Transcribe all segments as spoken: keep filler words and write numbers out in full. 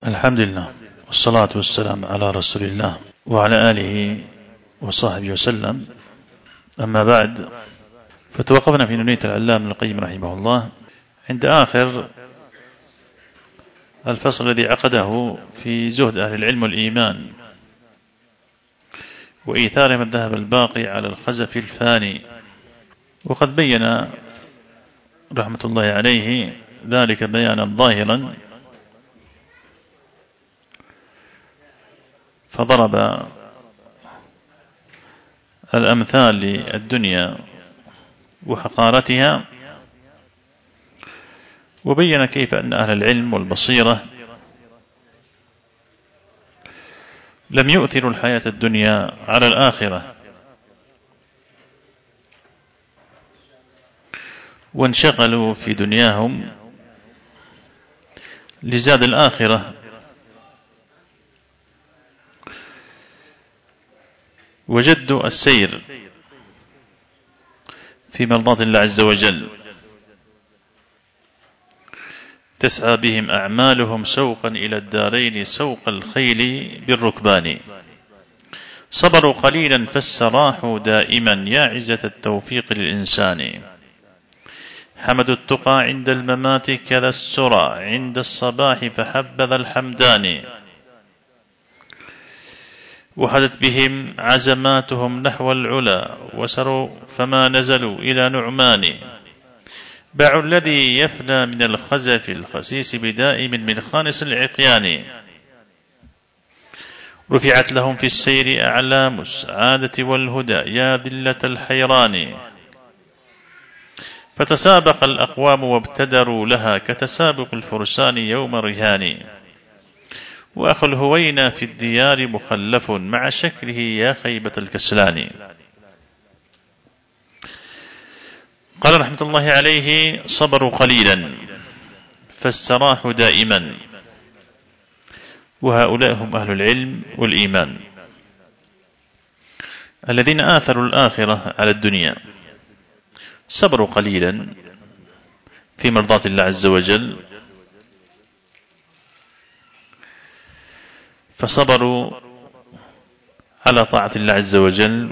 الحمد لله والصلاة والسلام على رسول الله وعلى آله وصحبه وسلم. أما بعد، فتوقفنا في نونية العلامة ابن القيم رحمه الله عند آخر الفصل الذي عقده في زهد أهل العلم والإيمان وإيثار من الذهب الباقي على الخزف الفاني. وقد بين رحمة الله عليه ذلك بيانا ظاهرا، فضرب الأمثال للدنيا وحقارتها، وبين كيف أن أهل العلم والبصيرة لم يؤثروا الحياة الدنيا على الآخرة، وانشغلوا في دنياهم لزاد الآخرة، وجدوا السير في مرضاة الله عز وجل، تسعى بهم أعمالهم سوقا إلى الدارين سوق الخيل بالركبان. صبروا قليلا فاستراحوا دائما يا عزة التوفيق للإنسان. حمدوا التقى عند الممات كذا السرى عند الصباح فحبذا الحمدان. وحدت بهم عزماتهم نحو العلا وسروا فما نزلوا إلى نعمان. باعوا الذي يفنى من الخزف الخسيس بدائم من خانس العقيان. رفعت لهم في السير أعلام السعادة والهدى يا ذلة الحيران. فتسابق الأقوام وابتدروا لها كتسابق الفرسان يوم الرهان. وأخو الهوينا في الديار مخلف مع شكله يا خيبة الكسلان. قال رحمة الله عليه: صبروا قليلا فاستراحوا دائما. وهؤلاء هم أهل العلم والإيمان الذين آثروا الآخرة على الدنيا. صبروا قليلا في مرضاة الله عز وجل، فصبروا على طاعة الله عز وجل،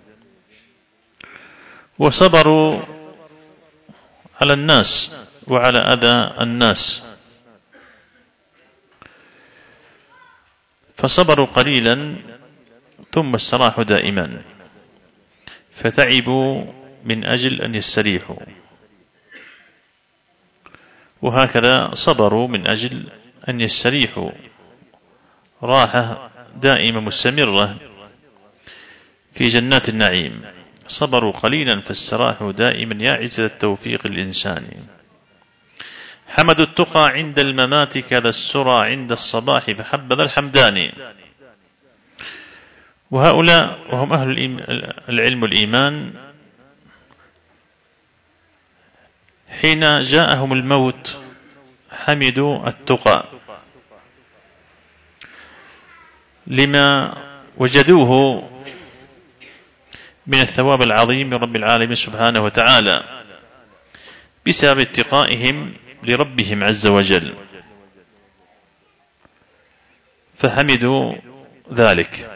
وصبروا على الناس وعلى أذى الناس. فصبروا قليلا ثم استراحوا دائما، فتعبوا من أجل أن يستريحوا، وهكذا صبروا من أجل أن يستريحوا راحة دائمة مستمرة في جنات النعيم. صبروا قليلا فاستراحوا دائما يا عزة التوفيق الإنساني. حمدوا التقى عند الممات كذا السرى عند الصباح فحبذا الحمدان. وهؤلاء وهم أهل العلم والإيمان حين جاءهم الموت حمدوا التقى لما وجدوه من الثواب العظيم من رب العالمين سبحانه وتعالى بسبب اتقائهم لربهم عز وجل، فحمدوا ذلك.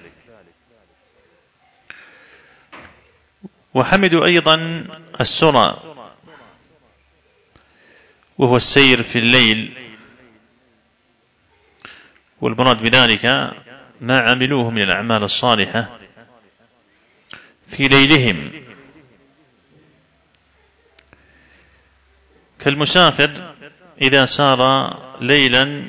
وحمدوا أيضا السرى، وهو السير في الليل، والمراد بذلك ما عملوه من الأعمال الصالحة في ليلهم، كالمسافر إذا سار ليلا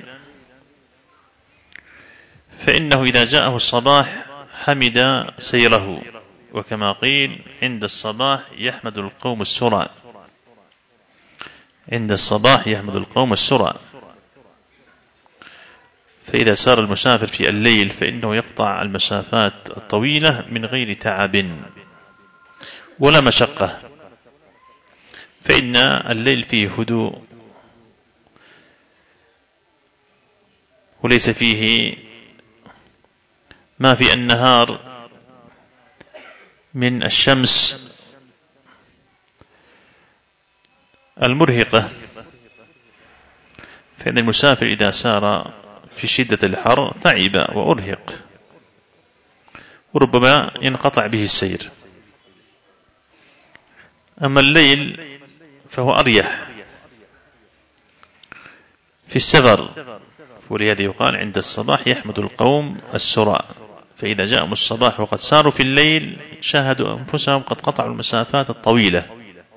فإنه إذا جاءه الصباح حمد سيره، وكما قيل: عند الصباح يحمد القوم السرى. عند الصباح يحمد القوم السرى. فإذا سار المسافر في الليل فإنه يقطع المسافات الطويلة من غير تعب ولا مشقة، فإن الليل فيه هدوء وليس فيه ما في النهار من الشمس المرهقة. فإن المسافر إذا سار في شدة الحر تعب وأرهق، وربما ينقطع به السير. أما الليل فهو أريح في السفر، ولهذا يقال عند الصباح يحمد القوم السرى، فإذا جاءهم الصباح وقد ساروا في الليل شاهدوا أنفسهم قد قطعوا المسافات الطويلة،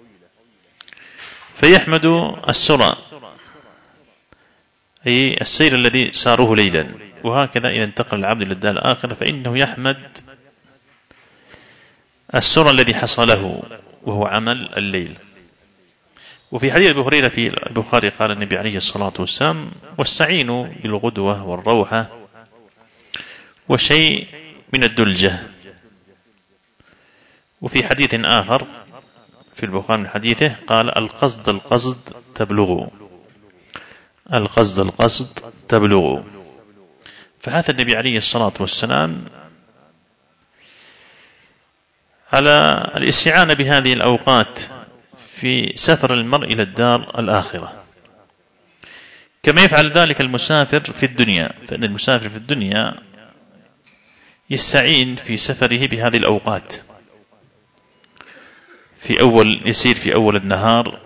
فيحمدوا السرى أي السير الذي ساروه ليلا. وهكذا إذا انتقل العبد إلى الدار الآخرة فإنه يحمد السرى الذي حصله وهو عمل الليل. وفي حديث أبي هريرة في البخاري قال النبي عليه الصلاة والسلام: واستعينوا بالغدوة والروحة وشيء من الدلجة. وفي حديث آخر في البخاري من حديثه قال: القصد القصد تبلغوا، القصد القصد تبلغوا. فهذا النبي عليه الصلاة والسلام على الاستعانة بهذه الأوقات في سفر المرء إلى الدار الآخرة، كما يفعل ذلك المسافر في الدنيا. فإن المسافر في الدنيا يستعين في سفره بهذه الأوقات، في أول يسير في أول النهار،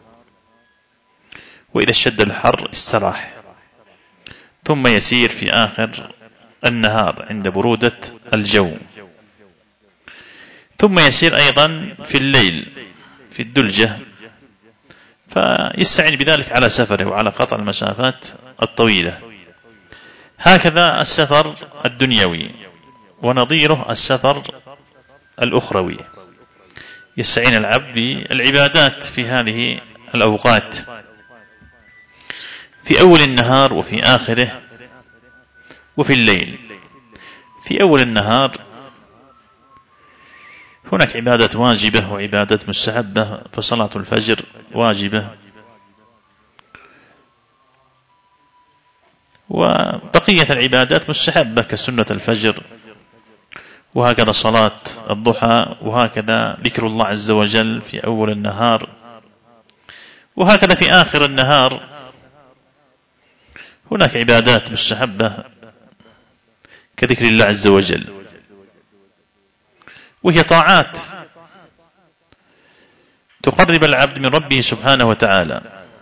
وإذا اشتد الحر استراح، ثم يسير في آخر النهار عند برودة الجو، ثم يسير أيضا في الليل في الدلجة، فيستعين بذلك على سفره وعلى قطع المسافات الطويلة. هكذا السفر الدنيوي، ونظيره السفر الأخروي، يستعين العبد بالعبادات في هذه الأوقات، في أول النهار وفي آخره وفي الليل. في أول النهار هناك عبادة واجبة وعبادة مستحبة، فصلاة الفجر واجبة، وبقية العبادات مستحبة كسنة الفجر، وهكذا صلاة الضحى، وهكذا ذكر الله عز وجل في أول النهار، وهكذا في آخر النهار هناك عبادات مستحبة كذكر الله عز وجل، وهي طاعات تقرب العبد من ربه سبحانه وتعالى.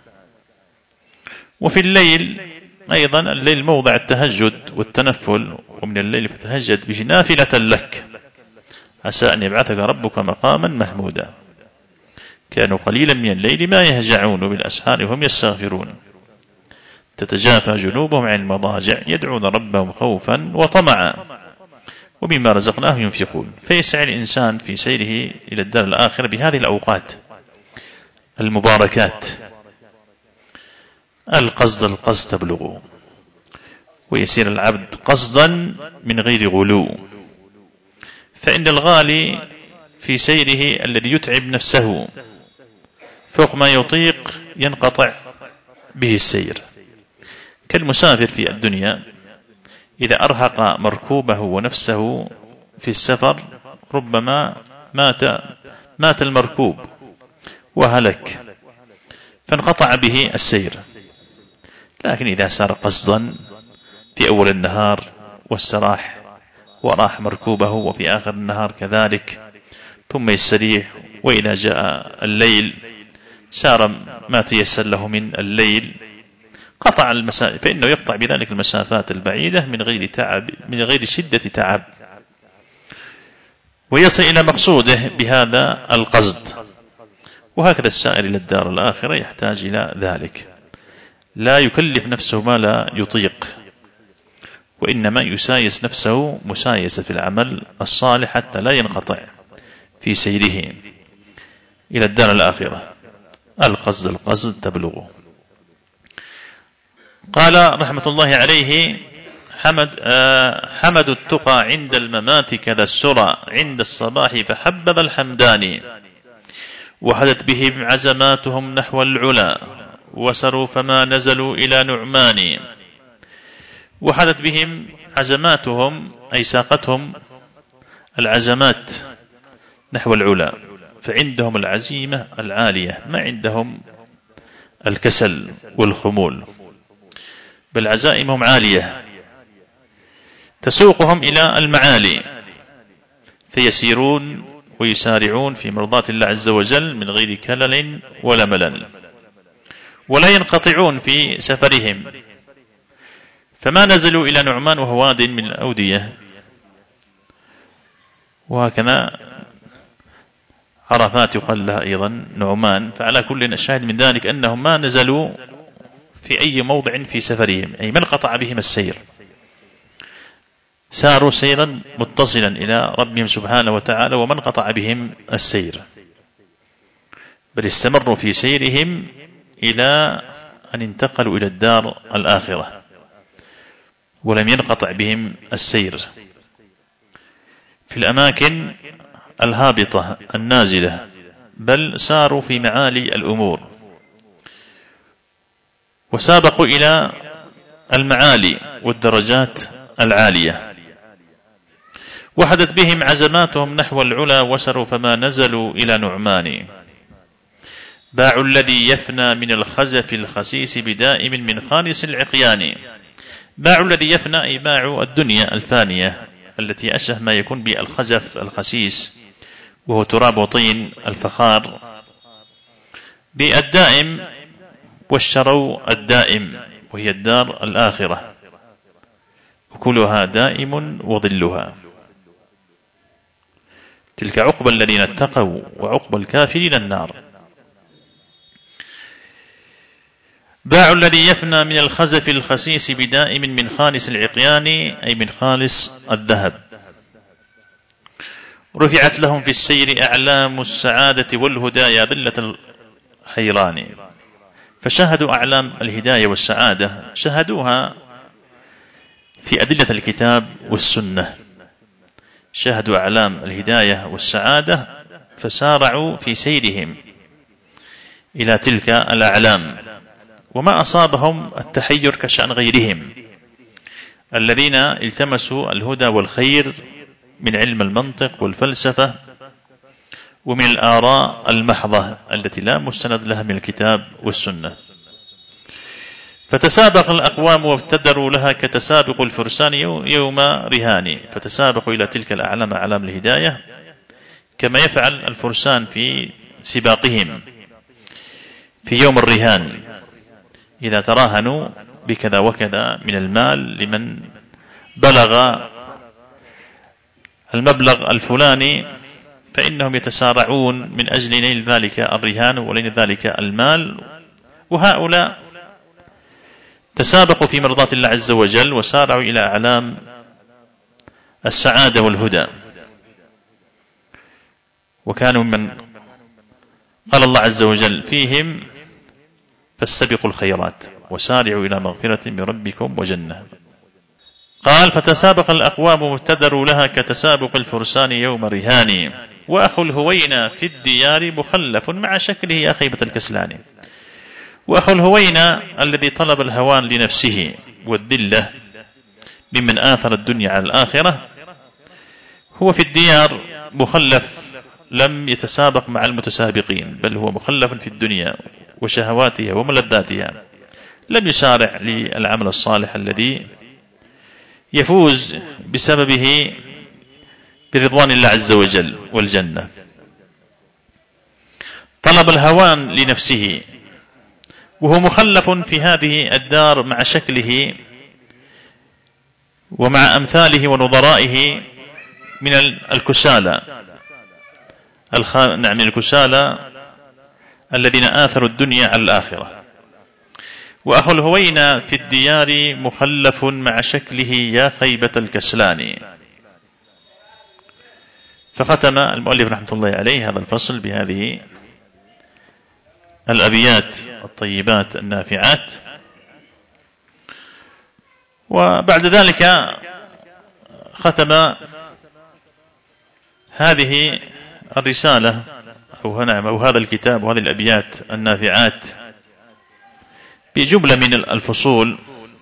وفي الليل أيضا، الليل موضع التهجد والتنفل، ومن الليل فتهجد به نافلة لك عسى أن يبعثك ربك مقاما محمودا. كانوا قليلا من الليل ما يهجعون، بالأسحار هم يستغفرون، تتجافى جنوبهم عن المضاجع يدعون ربهم خوفا وطمعا ومما رزقناهم ينفقون. فيسعى الإنسان في سيره إلى الدار الآخرة بهذه الأوقات المباركات، القصد القصد تبلغوا، ويسير العبد قصدا من غير غلو. فإن الغالي في سيره الذي يتعب نفسه فوق ما يطيق ينقطع به السير، كالمسافر في الدنيا إذا أرهق مركوبه ونفسه في السفر ربما مات مات المركوب وهلك، فانقطع به السير. لكن إذا سار قصدا في أول النهار واستراح وراح مركوبه، وفي آخر النهار كذلك، ثم يستريح، وإذا جاء الليل سار ما تيسر له من الليل، قطع المسافة، فإنه يقطع بذلك المسافات البعيدة من غير تعب، من غير شدة تعب، ويصل إلى مقصوده بهذا القصد. وهكذا السائر إلى الدار الآخرة يحتاج إلى ذلك، لا يكلف نفسه ما لا يطيق، وإنما يسايس نفسه مسايسة في العمل الصالح حتى لا ينقطع في سيره إلى الدار الآخرة. القصد القصد تبلغه. قال رحمة الله عليه: حمد, آه حمد التقى عند الممات كذا السرى، عند الصباح فحبذ الحمدان، وحدت بهم عزماتهم نحو العلا، وسروا فما نزلوا إلى نعمان. وحدت بهم عزماتهم أي ساقتهم العزمات نحو العلا، فعندهم العزيمة العالية، ما عندهم الكسل والخمول. بل عزائمهم عالية تسوقهم إلى المعالي، فيسيرون ويسارعون في مرضاة الله عز وجل من غير كلل ولا ملل، ولا ينقطعون في سفرهم. فما نزلوا إلى نعمان وهو واد من الأودية، وهكذا عرفات يقال لها أيضا نعمان. فعلى كل الشاهد من ذلك أنهم ما نزلوا في أي موضع في سفرهم، أي من قطع بهم السير، ساروا سيرا متصلا إلى ربهم سبحانه وتعالى، ومن قطع بهم السير، بل استمروا في سيرهم إلى أن انتقلوا إلى الدار الآخرة، ولم ينقطع بهم السير في الأماكن الهابطة النازلة، بل ساروا في معالي الأمور وسابقوا إلى المعالي والدرجات العالية. وحدت بهم عزماتهم نحو العلا وسروا فما نزلوا إلى نعمان. باعوا الذي يفنى من الخزف الخسيس بدائم من خالص العقيان. باعوا الذي يفنى أي باعوا الدنيا الفانية التي أشبه ما يكون بالخزف الخسيس، وهو تراب وطين الفخار، بالدائم، واشتروا الدائم وهي الدار الآخرة أكلها دائم وظلها. تلك عقبى الذين اتقوا وعقبى الكافرين النار. باعوا الذي يفنى من الخزف الخسيس بدائم من خالص العقيان أي من خالص الذهب. رفعت لهم في السير أعلام السعادة والهدى يا ذلة الحيران. فشاهدوا أعلام الهداية والسعادة، شاهدوها في أدلة الكتاب والسنة، شاهدوا أعلام الهداية والسعادة فسارعوا في سيرهم إلى تلك الأعلام، وما أصابهم التحير كشأن غيرهم الذين التمسوا الهدى والخير من علم المنطق والفلسفة ومن الآراء المحضة التي لا مستند لها من الكتاب والسنة. فتسابق الأقوام وابتدروا لها كتسابق الفرسان يوم رهان. فتسابقوا إلى تلك الأعلام أعلام الهداية كما يفعل الفرسان في سباقهم في يوم الرهان، إذا تراهنوا بكذا وكذا من المال لمن بلغ المبلغ الفلاني، فإنهم يتسارعون من أجل نيل ذلك الرهان ولين ذلك المال. وهؤلاء تسابقوا في مرضاة الله عز وجل وسارعوا إلى أعلام السعادة والهدى، وكانوا من قال الله عز وجل فيهم فاستبقوا الخيرات وسارعوا إلى مغفرة من ربكم وجنة. قال فتسابق الأقوام وابتدروا لها كتسابق الفرسان يوم رهان. وأخو الهوينة في الديار مخلف مع شكله يا خيبة الكسلان. وأخو الهوينة الذي طلب الهوان لنفسه والذلة ممن آثر الدنيا على الآخرة هو في الديار مخلف، لم يتسابق مع المتسابقين، بل هو مخلف في الدنيا وشهواتها وملذاتها، لم يسارع للعمل الصالح الذي يفوز بسببه برضوان الله عز وجل والجنة. طلب الهوان لنفسه وهو مخلف في هذه الدار مع شكله ومع أمثاله ونظرائه من الكسالى الخ... نعم من الكسالى الذين آثروا الدنيا على الآخرة. وأخو الهوينة في الديار مخلف مع شكله يا خيبة الكسلان. فختم المؤلف رحمة الله عليه هذا الفصل بهذه الأبيات الطيبات النافعات. وبعد ذلك ختم هذه الرسالة أو هنا أو هذا الكتاب وهذه الأبيات النافعات بجملة من الفصول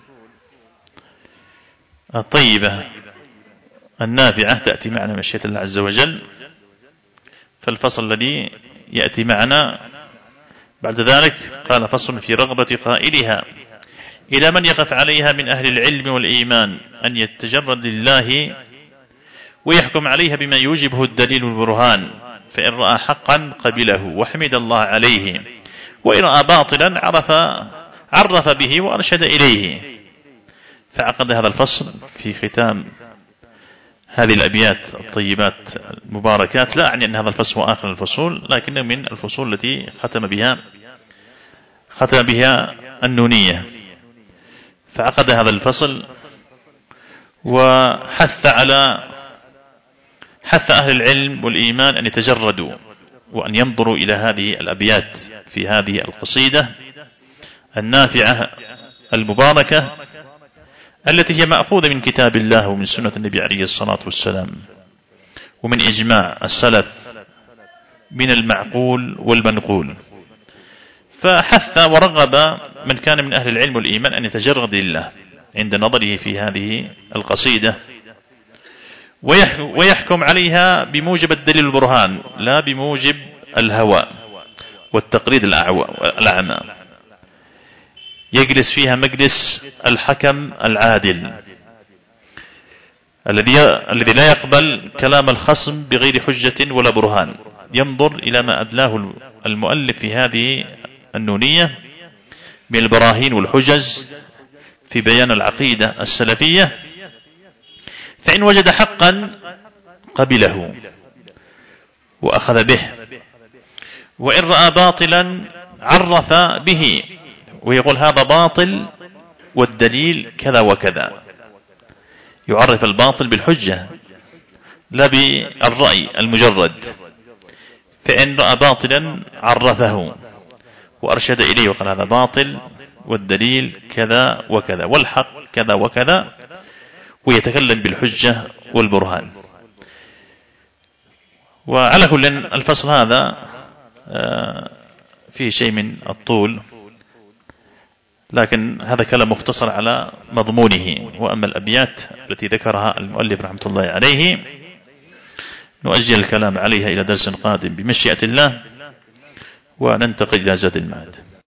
الطيبة النافعة تأتي معنا مشيئة الله عز وجل. فالفصل الذي يأتي معنا بعد ذلك قال فصل في رغبة قائلها إلى من يقف عليها من أهل العلم والإيمان أن يتجرد لله ويحكم عليها بما يوجبه الدليل والبرهان، فإن رأى حقا قبله وحمد الله عليه، وإن رأى باطلا عرف عرف به وأرشد إليه. فعقد هذا الفصل في ختام هذه الأبيات الطيبات المباركات. لا أعني أن هذا الفصل هو آخر الفصول، لكنه من الفصول التي ختم بها ختم بها النونية. فعقد هذا الفصل وحث على حث أهل العلم والإيمان أن يتجردوا وأن ينظروا إلى هذه الأبيات في هذه القصيدة النافعة المباركة التي هي مأخوذة من كتاب الله ومن سنة النبي عليه الصلاة والسلام ومن إجماع السلف من المعقول والمنقول. فحث ورغب من كان من أهل العلم والإيمان أن يتجرد لله عند نظره في هذه القصيدة ويحكم عليها بموجب الدليل البرهان لا بموجب الهوى والتقليد الأعمى. يجلس فيها مجلس الحكم العادل الذي الذي لا يقبل كلام الخصم بغير حجة ولا برهان، ينظر إلى ما أدلاه المؤلف في هذه النونية من البراهين والحجج في بيان العقيدة السلفية، فإن وجد حقا قبله وأخذ به، وإن رأى باطلا عرف به ويقول هذا باطل والدليل كذا وكذا. يعرف الباطل بالحجة لا بالرأي المجرد. فإن رأى باطلا عرفه وأرشد إليه وقال هذا باطل والدليل كذا وكذا والحق كذا وكذا، ويتكلم بالحجة والبرهان. وعلى كل الفصل هذا فيه شيء من الطول، لكن هذا كلام مختصر على مضمونه. وأما الأبيات التي ذكرها المؤلف رحمة الله عليه نؤجل الكلام عليها إلى درس قادم بمشيئة الله، وننتقل إلى زاد المعاد.